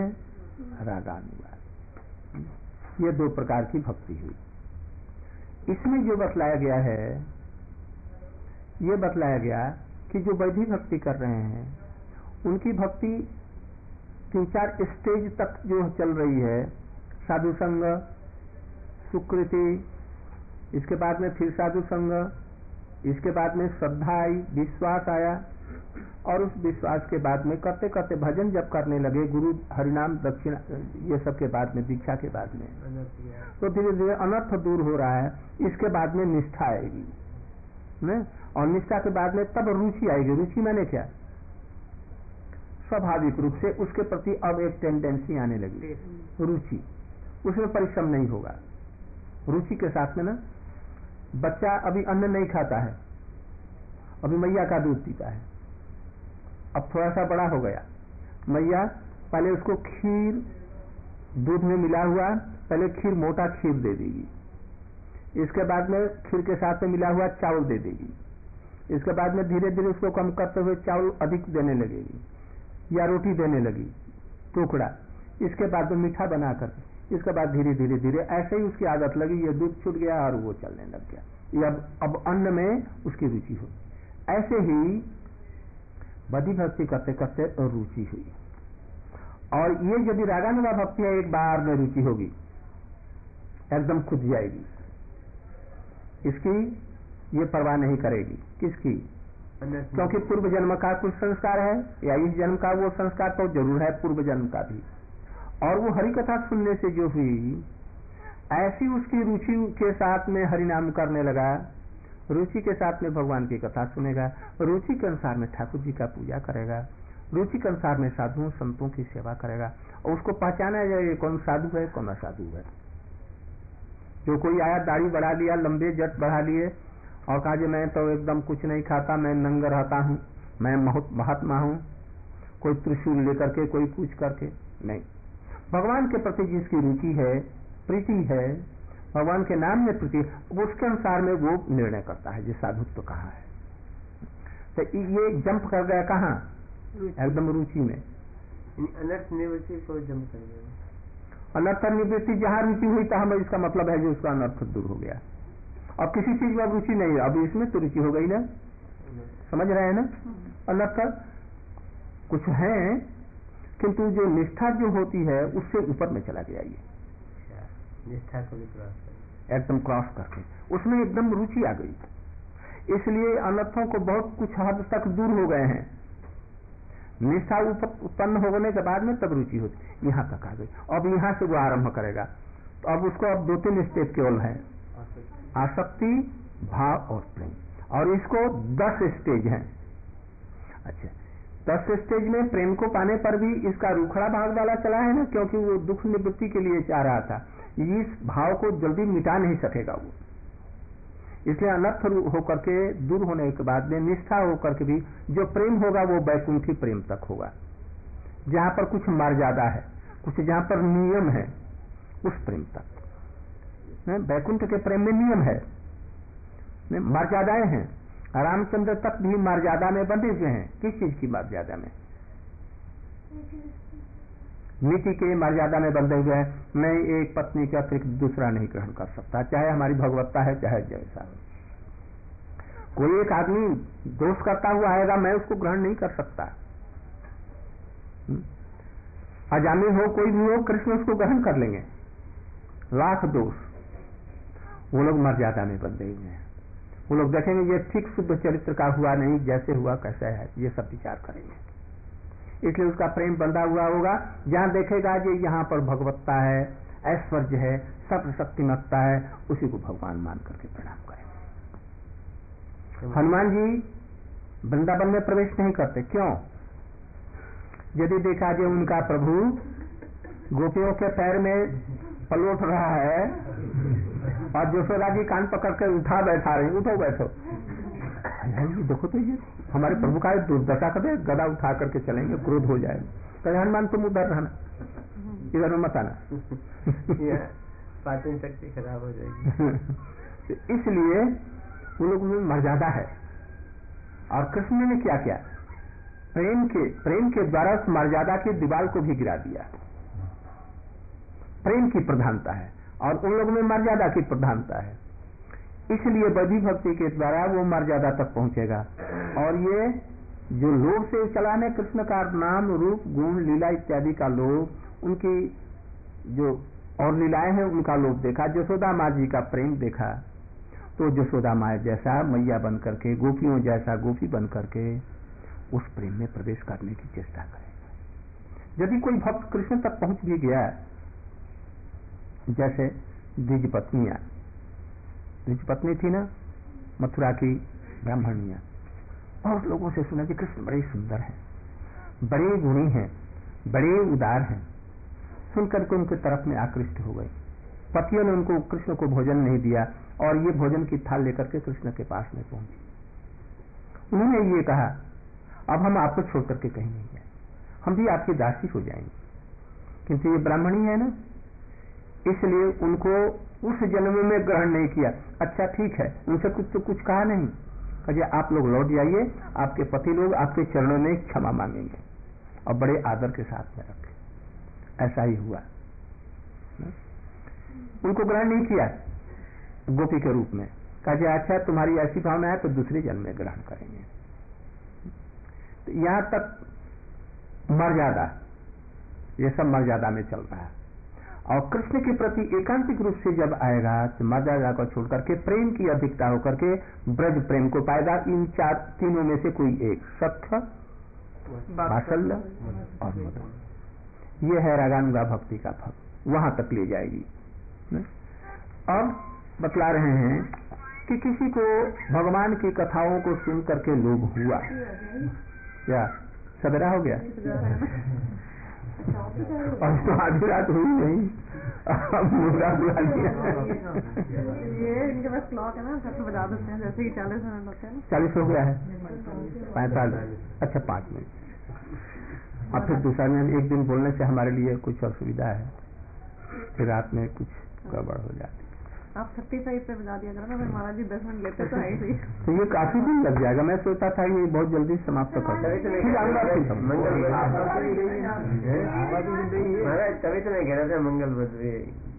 रागानुगा। ये दो प्रकार की भक्ति हुई। इसमें जो बतलाया गया है, ये बतलाया गया कि जो वैदिक भक्ति कर रहे हैं, उनकी भक्ति तीन चार स्टेज तक जो चल रही है, साधु संग, सुकृति, इसके बाद में फिर साधु संग, इसके बाद में श्रद्धा आई, विश्वास आया, और उस विश्वास के बाद में करते करते भजन जब करने लगे, गुरु हरिनाम दक्षिणा ये सब के बाद में, दीक्षा के बाद में, तो धीरे धीरे अनर्थ दूर हो रहा है। इसके बाद में निष्ठा आएगी, न? और निष्ठा के बाद में तब रुचि आएगी। रुचि माने क्या? स्वाभाविक रूप से उसके प्रति अब एक टेंडेंसी आने लगी, रुचि, उसमें परिश्रम नहीं होगा, रुचि के साथ में ना, बच्चा अभी अन्न नहीं खाता है, अभी मैया का दूध पीता है, अब थोड़ा सा बड़ा हो गया, मैया पहले उसको खीर दूध में मिला हुआ, पहले खीर मोटा खीर दे देगी, इसके बाद में खीर के साथ में मिला हुआ चावल दे देगी, इसके बाद में धीरे धीरे उसको कम करते हुए चावल अधिक देने लगेगी या रोटी देने लगी टुकड़ा, इसके बाद में मीठा बना कर, इसके बाद धीरे धीरे धीरे ऐसे ही उसकी आदत लगी, ये दूध छूट गया और वो चलने लग गया, ये अब अब अन्न में उसकी रुचि हुई। ऐसे ही बधी भक्ति करते करते रुचि हुई, और ये यदि रागानुगा भक्ति है, एक बार में रुचि होगी, एकदम खुद जाएगी, इसकी ये परवाह नहीं करेगी। किसकी? क्योंकि पूर्व जन्म का कुछ संस्कार है या इस जन्म का वो संस्कार तो जरूर है, पूर्व जन्म का भी, और वो हरि कथा सुनने से जो हुई, ऐसी उसकी रुचि के साथ में हरि नाम करने लगा, रुचि के साथ में भगवान की कथा सुनेगा, रुचि के अनुसार में ठाकुर जी का पूजा करेगा, रुचि के अनुसार में साधुओं संतों की सेवा करेगा, और उसको पहचाना जाए कौन साधु है कौन असाधु है। जो कोई आया दाढ़ी बढ़ा लिया, लंबे जट बढ़ा लिए और कहा जी मैं तो एकदम कुछ नहीं खाता, मैं नंगा रहता हूँ, मैं महात्मा हूँ, कोई त्रिशूल लेकर के, कोई कुछ करके नहीं। भगवान के प्रति जिसकी रुचि है, प्रीति है, भगवान के नाम में प्रीति, उसके अनुसार में वो निर्णय करता है जो साधुत्व कहाँ है। तो ये जंप कर गया कहाँ? एकदम रुचि में। अनर्थ निवृत्ति को जंप कर गया। अनर्थ निवृत्ति जहाँ रुचि हुई तो हम इसका मतलब है जो उसका अनर्थ दूर हो गया। अब किसी चीज में रुचि नहीं है, अभी इसमें तो रुचि हो गई ना, समझ रहे हैं ना। अनर्थ कुछ है किंतु जो निष्ठा जो होती है उससे ऊपर में चला गया, ये निष्ठा को भी क्रॉस कर एकदम क्रॉस करके उसमें एकदम रुचि आ गई। इसलिए अनर्थों को बहुत कुछ हद तक दूर हो गए हैं। निष्ठा उत्पन्न होने के बाद में तब रुचि होती, यहाँ तक आ गई। अब यहाँ से वो आरंभ करेगा, तो अब उसको अब दो तीन स्टेप केवल है, आसक्ति, भाव और प्रेम, और इसको दस स्टेज हैं। अच्छा, दस स्टेज में प्रेम को पाने पर भी इसका रूखड़ा भाग वाला चला है ना, क्योंकि वो दुख निवृत्ति के लिए चाह रहा था। इस भाव को जल्दी मिटा नहीं सकेगा वो, इसलिए अनर्थ होकर के दूर होने के बाद में निष्ठा होकर के भी जो प्रेम होगा वो वैकुंठी प्रेम तक होगा, जहां पर कुछ मर्यादा है, कुछ जहां पर नियम है, उस प्रेम तक। वैकुंठ के प्रेम में नियम है, मर्यादाएं हैं। रामचंद्र तक भी मर्यादा में बंधे हुए हैं। किस चीज की मर्यादा में? नीति के मर्यादा में बंधे हुए हैं। मैं एक पत्नी के अतिरिक्त दूसरा नहीं ग्रहण कर सकता, चाहे हमारी भगवत्ता है चाहे जैसा। कोई एक आदमी दोष करता हुआ आएगा, मैं उसको ग्रहण नहीं कर सकता। अजामिल हो कोई भी हो, कृष्ण उसको ग्रहण कर लेंगे। लाख दोष, वो लोग मर्यादा में बंधे हुए हैं। वो लोग देखेंगे ये ठीक शुद्ध चरित्र का हुआ नहीं, जैसे हुआ कैसा है, ये सब विचार करेंगे। इसलिए उसका प्रेम बंधा हुआ होगा। जहां देखेगा कि यहाँ पर भगवत्ता है, ऐश्वर्य है, सर्वशक्तिमत्ता है, उसी को भगवान मान करके प्रणाम करेंगे। हनुमान जी वृंदावन में प्रवेश नहीं करते, क्यों? यदि देखा कि उनका प्रभु गोपियों के पैर में पलोट रहा है और यशोदा जी कान पकड़ कर उठा बैठा रही, उठो बैठो, देखो तो ये हमारे प्रभु का दुर्दशा कर दे, गदा उठा करके चलेंगे, क्रोध हो जाएगा। कहे हनुमान तुम उधर रहना, इधर में मत आना, पाचन शक्ति खराब हो जाएगी। इसलिए उन लोगों में मर्यादा है। और कृष्ण ने क्या किया? प्रेम के प्रेम के द्वारा उस मर्यादा की दीवार को भी गिरा दिया। प्रेम की प्रधानता है और उन लोगों में मर्यादा की प्रधानता है, इसलिए बधी भक्ति के द्वारा वो मर्यादा तक पहुंचेगा। और ये जो लोभ से चलाने कृष्ण का नाम, रूप, गुण, लीला इत्यादि का लोभ, उनकी जो और लीलाएं हैं उनका लोभ देखा, यशोदा माँ जी का प्रेम देखा, तो यशोदा माँ जैसा मैया बन करके, गोपियों जैसा गोपी बन करके उस प्रेम में प्रवेश करने की चेष्टा करेगा। यदि कोई भक्त कृष्ण तक पहुंच भी गया, जैसे द्विज पत्नियां, द्विज पत्नी थी ना मथुरा की ब्राह्मणियां, बहुत लोगों से सुना कि कृष्ण बड़े सुंदर हैं, बड़े गुणी हैं, बड़े उदार हैं, सुनकर के उनके तरफ में आकृष्ट हो गए। पतियों ने उनको कृष्ण को भोजन नहीं दिया और ये भोजन की थाल लेकर के कृष्ण के पास में पहुंची। उन्होंने ये कहा, अब हम आपको छोड़ करके कहीं नहीं जाए, हम भी आपकी दासी हो जाएंगे, किंतु ये ब्राह्मणी है ना, इसलिए उनको उस जन्म में ग्रहण नहीं किया। अच्छा ठीक है, उनसे कुछ तो कुछ कहा नहीं, कहा आप लोग लौट जाइए, आपके पति लोग आपके चरणों में क्षमा मांगेंगे, और बड़े आदर के साथ में रखे। ऐसा ही हुआ, उनको ग्रहण नहीं किया गोपी के रूप में, कहा अच्छा तुम्हारी ऐसी भावना है तो दूसरे जन्म में ग्रहण करेंगे। तो यहां तक मर्यादा, ये सब मर्यादा में चल रहा है। और कृष्ण के प्रति एकांतिक रूप से जब आएगा तो मर्यादा को छोड़ करके प्रेम की अधिकता होकर के ब्रज प्रेम को पाएगा। इन चार तीनों में से कोई एक, सख्य, वात्सल्य और मधुर, ये है रागानुगा भक्ति का फल, वहां तक ले जाएगी। अब बतला रहे हैं कि किसी को भगवान की कथाओं को सुन करके लोभ हुआ, क्या सवेरा हो गया और तो आधी रात हुई नहीं, अब मुर्गा बुला दिया। ये इनके पास क्लॉक है ना, घर से बजा देते हैं, जैसे ही चालीस मिनट होते हैं। चालीस हो गया है, पैंतालीस, अच्छा पाँच मिनट। अब फिर दूसरा दिन, एक दिन बोलने से हमारे लिए कुछ असुविधा है, फिर रात में कुछ गड़बड़ हो जाती। आप थर्टी फाइव पे बजा दिया करो ना, फिर महाराज जी दस मिनट लेते तो है ही। तो ये काफी दिन लग जाएगा, मैं सोचता था ये बहुत जल्दी समाप्त कर तभी तो मैं कह रहा था मंगल बद्री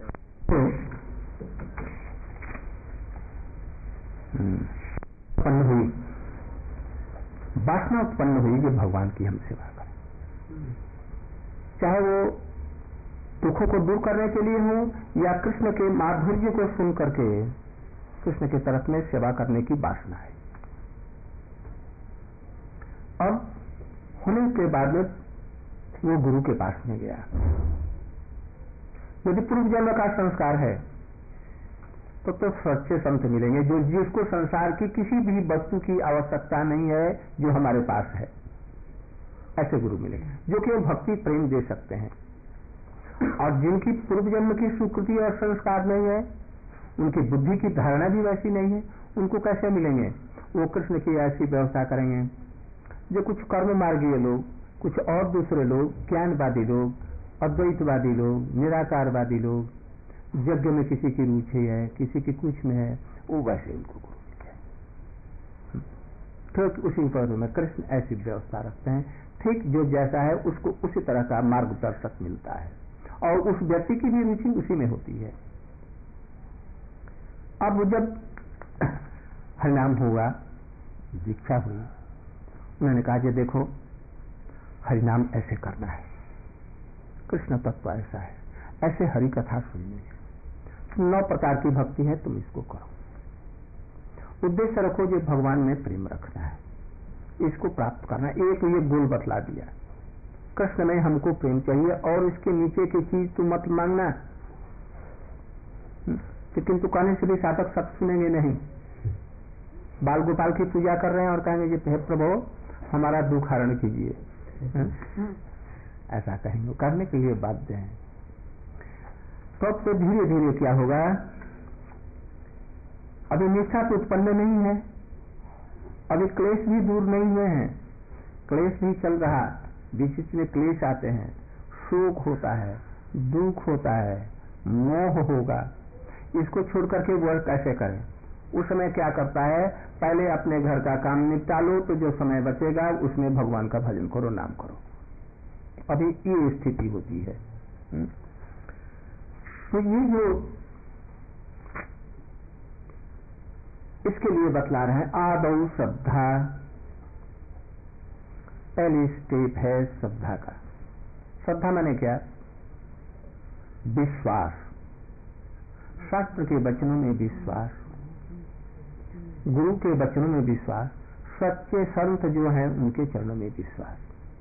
उत्पन्न हुई, वासना उत्पन्न हुई जो भगवान की हम सेवा करें, चाहे वो दुखों को दूर करने के लिए हो या कृष्ण के माधुर्य को सुन करके कृष्ण के तरफ में सेवा करने की वासना है। अब होने के बाद में वो गुरु के पास में गया। यदि पूर्व जन्म का संस्कार है तो तो सच्चे संत मिलेंगे, जो जिसको संसार की किसी भी वस्तु की आवश्यकता नहीं है जो हमारे पास है, ऐसे गुरु मिलेंगे जो केवल भक्ति प्रेम दे सकते हैं। और जिनकी पूर्व जन्म की स्वीकृति और संस्कार नहीं है, उनकी बुद्धि की धारणा भी वैसी नहीं है, उनको कैसे मिलेंगे? वो कृष्ण की ऐसी व्यवस्था करेंगे जो कुछ कर्म मार्गीय लोग, कुछ और दूसरे लोग, ज्ञानवादी लोग, अद्वैतवादी लोग, निराकारवादी लोग, यज्ञ में किसी की रुचि है, किसी की कुछ में है, वो वैसे उनको गुरु मिलते हैं। ठीक उसी पर में कृष्ण ऐसी व्यवस्था रखते हैं, ठीक जो जैसा है उसको उसी तरह का मार्गदर्शक मिलता है और उस व्यक्ति की भी रुचि उसी में होती है। अब जब हरिनाम हुआ, दीक्षा हुई, उन्होंने कहा कि देखो हरिनाम ऐसे करना है, कृष्ण तत्व ऐसा है, ऐसे हरि कथा सुननी है, नौ प्रकार की भक्ति है, तुम इसको करो। उद्देश्य रखो जो भगवान में प्रेम रखना है, इसको प्राप्त करना। एक ये गोल बतला दिया, कृष्ण में हमको प्रेम चाहिए और इसके नीचे की चीज तू मत मांगना, लेकिन तू कहने से भी साधक सब सुनेंगे नहीं। बाल गोपाल की पूजा कर रहे हैं और कहेंगे कि हे प्रभु हमारा दुख हरण कीजिए, ऐसा कहेंगे, करने के लिए बाध्य हैं। तो अब तो धीरे धीरे क्या होगा, अभी निष्ठा तो उत्पन्न नहीं है, अभी क्लेश भी दूर नहीं हुए हैं, क्लेश भी चल रहा, बीच बीच में क्लेश आते हैं, शोक होता है, दुख होता है, मोह होगा, इसको छोड़ करके वह कैसे करें? उस समय क्या करता है, पहले अपने घर का काम निपटा लो, तो जो समय बचेगा उसमें भगवान का भजन करो, नाम करो। अभी ये स्थिति होती है। तो ये जो इसके लिए बतला रहे हैं, आदौ श्रद्धा, पहली स्टेप है श्रद्धा का। श्रद्धा माने क्या? विश्वास, शास्त्र के वचनों में विश्वास, गुरु के वचनों में विश्वास, सच्चे संत जो हैं उनके चरणों में विश्वास।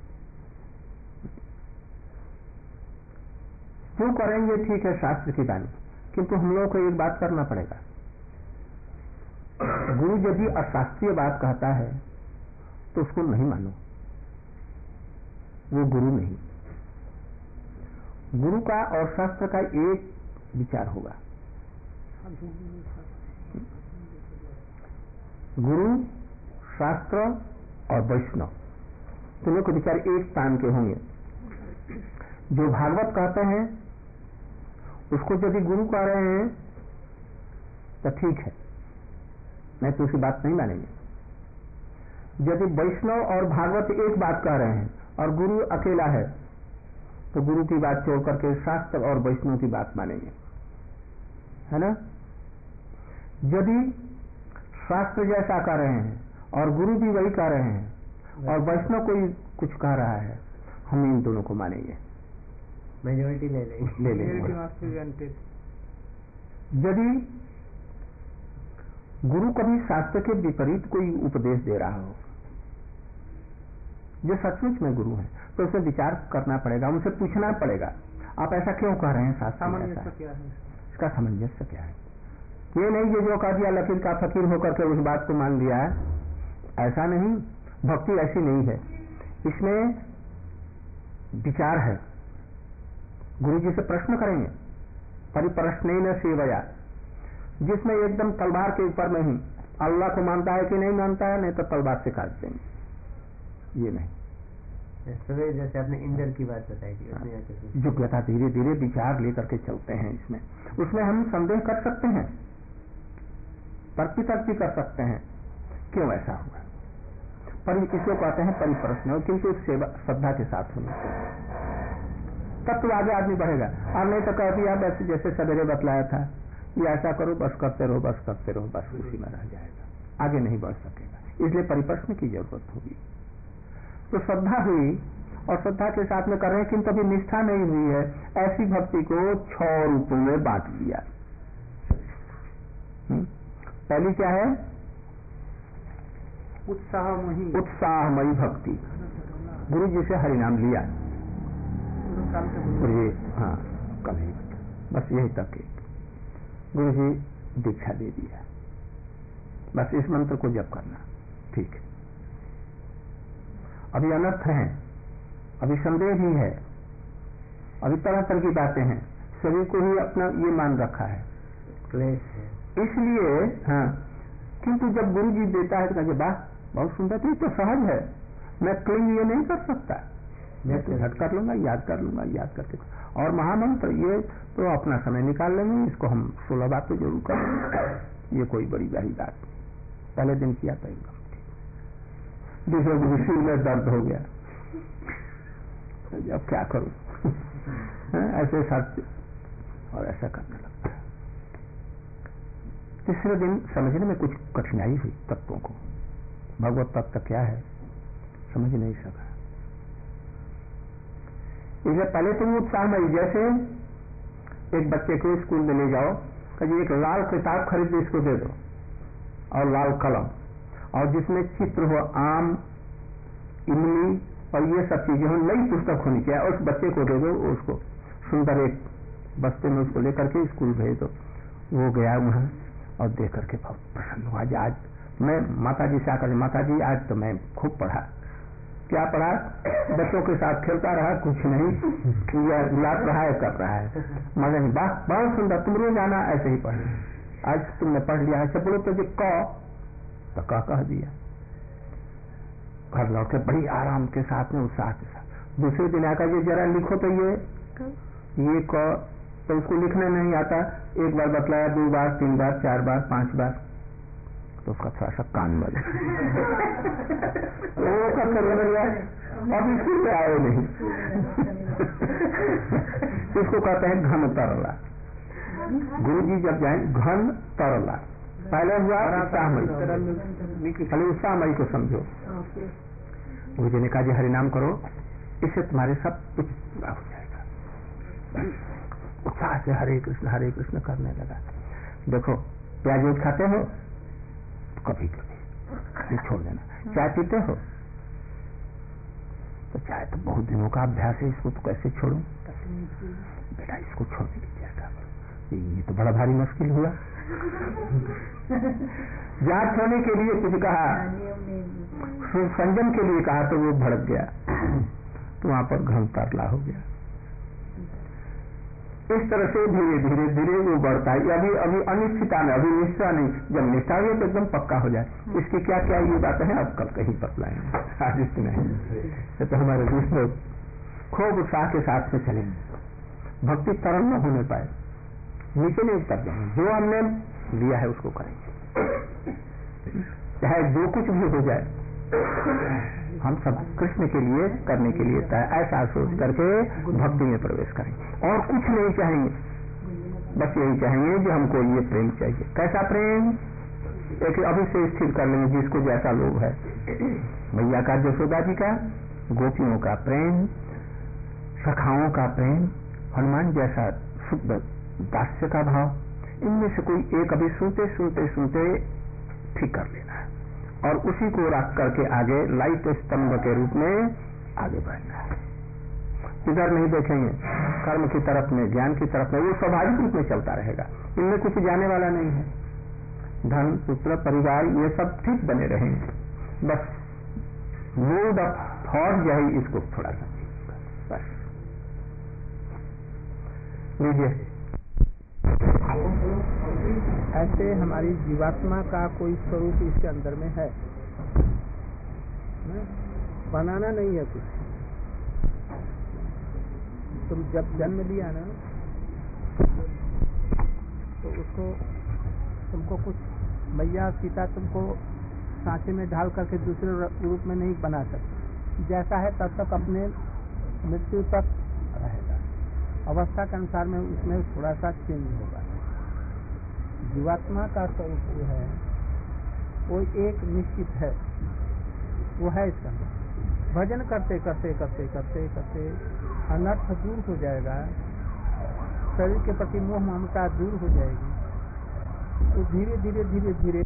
जो करेंगे ठीक है शास्त्र की वाणी, किंतु हम लोगों को एक बात करना पड़ेगा, गुरु यदि अशास्त्रीय बात कहता है तो उसको नहीं मानो, वो गुरु नहीं। गुरु का और शास्त्र का एक विचार होगा, गुरु, शास्त्र और वैष्णव तीनों के विचार एक स्थान के होंगे। जो भागवत कहते हैं उसको यदि गुरु कह रहे हैं तो ठीक है, नहीं तो उसकी बात नहीं मानेंगे। यदि वैष्णव और भागवत एक बात कह रहे हैं और गुरु अकेला है तो गुरु की बात छोड़ करके शास्त्र और वैष्णव की बात मानेंगे, है ना। यदि शास्त्र जैसा कह रहे हैं और गुरु भी वही कह रहे हैं और वैष्णव कोई कुछ कह रहा है, हम इन दोनों को मानेंगे, मेजोरिटी ले लेंगे ले लेंगे। यदि गुरु कभी शास्त्र के विपरीत कोई उपदेश दे रहा हो, जो सचमुच में गुरु है, तो उसे विचार करना पड़ेगा, उनसे पूछना पड़ेगा आप ऐसा क्यों कह रहे हैं, शास्त्र क्या है, इसका सामंजस्य क्या है। ये नहीं कि जो कह दिया लकीर का फकीर होकर के उस बात को मान लिया है, ऐसा नहीं। भक्ति ऐसी नहीं है, इसमें विचार है। गुरु जी से प्रश्न करेंगे, परिप्रश्नेन सेवया, जिसमें एकदम तलवार के ऊपर में ही अल्लाह को मानता है कि नहीं मानता है, नहीं तो तलवार से काट देंगे, ये नहीं। जैसे आपने इंद्र की बात बताई थी, योग्यता धीरे धीरे विचार लेकर के चलते हैं। इसमें उसमें हम संदेह कर सकते हैं, तर्क तर्क भी कर सकते हैं क्यों ऐसा हुआ, पर इसको कहते हैं परिप्रश्न, किंतु सेवा श्रद्धा के साथ होनी चाहिए, तब तो आगे आदमी बढ़ेगा। और नहीं तो कह दिया बस जैसे सवेरे बतलाया था, ये ऐसा करो, बस करते रहो, बस करते रहो, बस उसी में रह जाएगा, आगे नहीं बढ़ सकेगा। इसलिए परिप्रश्न की जरूरत होगी। तो श्रद्धा हुई और श्रद्धा के साथ में कर रहे हैं, किंतु अभी निष्ठा नहीं हुई है। ऐसी भक्ति को छह रूपों में बांट दिया। पहली क्या है, उत्साहमयी उत्साहमयी भक्ति। गुरु जी से हरिनाम लिया, ये हाँ कल ही बस यही तक है। गुरु जी दीक्षा दे दिया, बस इस मंत्र को जप करना, ठीक है। अभी अनर्थ है, अभी संदेह भी है, अभी तरह तरह की बातें हैं, सभी को ही अपना ये मान रखा है, क्लेश है। इसलिए हाँ, किंतु जब गुरु जी देता है तो कहे वाह बहुत सुंदर, तो, तो सहज है, मैं क्लिंग ये नहीं कर सकता, मैं तो झट कर लूंगा, याद कर लूंगा, याद करके। और महामंत्र ये तो अपना समय निकाल लेंगे, इसको हम सोलह बात तो जरूर करेंगे, ये कोई बड़ी बड़ी बात नहीं। पहले दिन किया था एकदम, दूसरे दिन सिर में दर्द हो गया, अब क्या करूं ऐसे साथ और ऐसा करने लगता है। तीसरे दिन समझने में कुछ कठिनाई हुई, तत्वों को, भगवत तत्व क्या है समझ नहीं सका। इसलिए पहले तो वो उत्साह में, जैसे एक बच्चे को स्कूल में ले जाओ, कभी एक लाल किताब खरीद के इसको दे दो और लाल कलम, और जिसमें चित्र हो, आम, इमली और ये सब चीजें हो, नई पुस्तक होनी चाहिए, उस बच्चे को दे दो, उसको सुंदर एक बस्ते में उसको लेकर के स्कूल भेज दो। वो गया वहां और देख करके बहुत प्रसन्न हुआ। आज आज मैं माता जी से आकर, माता जी आज तो मैं खूब पढ़ा। क्या पढ़ा? बच्चों के साथ खेलता रहा, कुछ नहीं, गुलाब रहा है, कर रहा है, मजा नहीं, वाह बहुत सुंदर, तुम रोज आना ऐसे ही पढ़, आज तुमने पढ़ लिया। ऐसे बोलो तो जो क तो क कह दिया, घर लौट के बड़ी आराम के साथ में, उत्साह के साथ। दूसरे दिन आकर ये जरा लिखो तो ये ये क, तो उसको लिखने नहीं आता, एक बार बतलाया, दो बार, तीन बार, चार बार, पांच बार, तो उसका थोड़ा सा कान बजा वो करके रोने लगा, अब स्कूल में आए नहीं। इसको कहते हैं घन तरला। गुरु जी जब जाए, घन तरला, पहले हुआ उत्साहमयी, पहले उत्साहमयी को समझो। गुरु जी ने कहा जी हरिनाम करो, इससे तुम्हारे सब कुछ पूरा हो जाएगा। उत्साह से हरे कृष्ण हरे कृष्ण करने लगा। देखो प्याज रोज खाते हो, कभी कभी छोड़ देना। चाय पीते हो तो चाय तो बहुत दिनों का अभ्यास है, इसको तो कैसे छोड़ूं? बेटा इसको छोड़ने की चेष्टा करो, ये तो बड़ा भारी मुश्किल हुआ। जांच होने के लिए कुछ कहा, संयम के लिए कहा तो वो भड़क गया, तो वहां पर घन तरला हो गया। इस तरह से धीरे धीरे धीरे वो बढ़ता है। अभी अभी अनिश्चिता में, अभी निष्ठा नहीं, जब निष्ठा हुई तो एकदम पक्का हो जाए। इसकी क्या क्या ये बातें हैं अब कल कहीं बतलाएंगे, आज इसमें नहीं। तो हमारे दूसरे खूब उत्साह के साथ में चलेंगे, भक्ति तरल न होने पाए, नीचे नहीं उतर जाएंगे। जो हमने लिया है उसको करेंगे, चाहे जो कुछ भी हो जाए, हम सब कृष्ण के लिए करने के लिए ऐसा सोच करके भक्ति में प्रवेश करेंगे। और कुछ नहीं चाहेंगे, बस यही चाहेंगे कि हमको ये प्रेम चाहिए। कैसा प्रेम? एक अभी से स्थिर कर लेंगे, जिसको जैसा लोभ है। मैया का, यशोदा जी का, गोपियों का प्रेम, सखाओं का प्रेम, हनुमान जैसा शुद्ध दास्य का भाव, इनमें से कोई एक अभी सुनते सुनते सुनते ठीक कर लेना है और उसी को रख करके आगे लाइट स्तंभ के रूप में आगे बढ़ना है। इधर नहीं देखेंगे कर्म की तरफ में, ज्ञान की तरफ में, वो स्वाभाविक रूप में चलता रहेगा, इनमें कुछ जाने वाला नहीं है। धन, पुत्र, परिवार ये सब ठीक बने रहेंगे, बस मोड ऑफ थॉट जो है इसको थोड़ा सा बस लीजिए। ऐसे हमारी जीवात्मा का कोई स्वरूप इसके अंदर में है, बनाना नहीं है कुछ। तुम जब जन्म लिया ना तो उसको तुमको कुछ मैया सीता तुमको सांचे में ढाल करके दूसरे रूप में नहीं बना सकती। जैसा है तब तक अपने मृत्यु तक रहेगा, अवस्था के अनुसार में उसमें थोड़ा सा चेंज होगा। जीवात्मा का स्वरूप जो है वो एक निश्चित है, वो है इसका। भजन करते करते करते करते करते अनर्थ दूर हो जाएगा, शरीर के प्रति मोह ममता दूर हो जाएगी, तो धीरे धीरे धीरे धीरे